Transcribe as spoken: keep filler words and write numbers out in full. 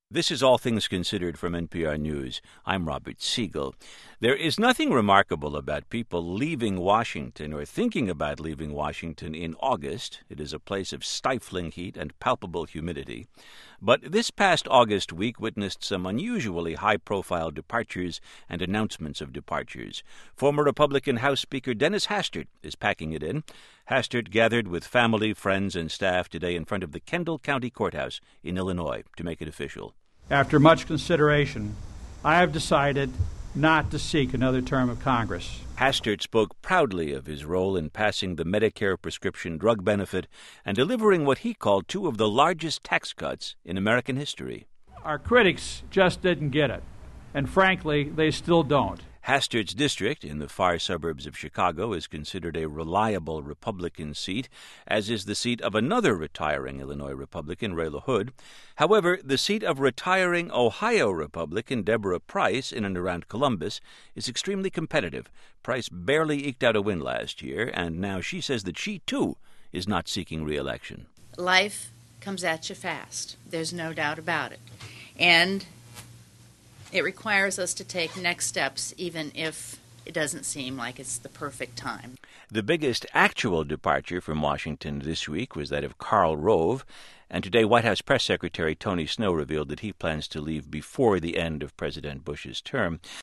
This is All Things Considered from N P R News. I'm Robert Siegel. There is nothing remarkable about people leaving Washington or thinking about leaving Washington in August. It is a place of stifling heat and palpable humidity. But this past August week witnessed some unusually high-profile departures and announcements of departures. Former Republican House Speaker Dennis Hastert is packing it in. Hastert gathered with family, friends, and staff today in front of the Kendall County Courthouse in Illinois to make it official. After much consideration, I have decided not to seek another term of Congress. Hastert spoke proudly of his role in passing the Medicare prescription drug benefit and delivering what he called two of the largest tax cuts in American history. Our critics just didn't get it, and frankly, they still don't. Hastert's district in the far suburbs of Chicago is considered a reliable Republican seat, as is the seat of another retiring Illinois Republican, Ray LaHood. However, the seat of retiring Ohio Republican Deborah Price in and around Columbus is extremely competitive. Price barely eked out a win last year, and now she says that she, too, is not seeking re-election. Life comes at you fast. There's no doubt about it. And it requires us to take next steps, even if it doesn't seem like it's the perfect time. The biggest actual departure from Washington this week was that of Karl Rove, and today White House Press Secretary Tony Snow revealed that he plans to leave before the end of President Bush's term.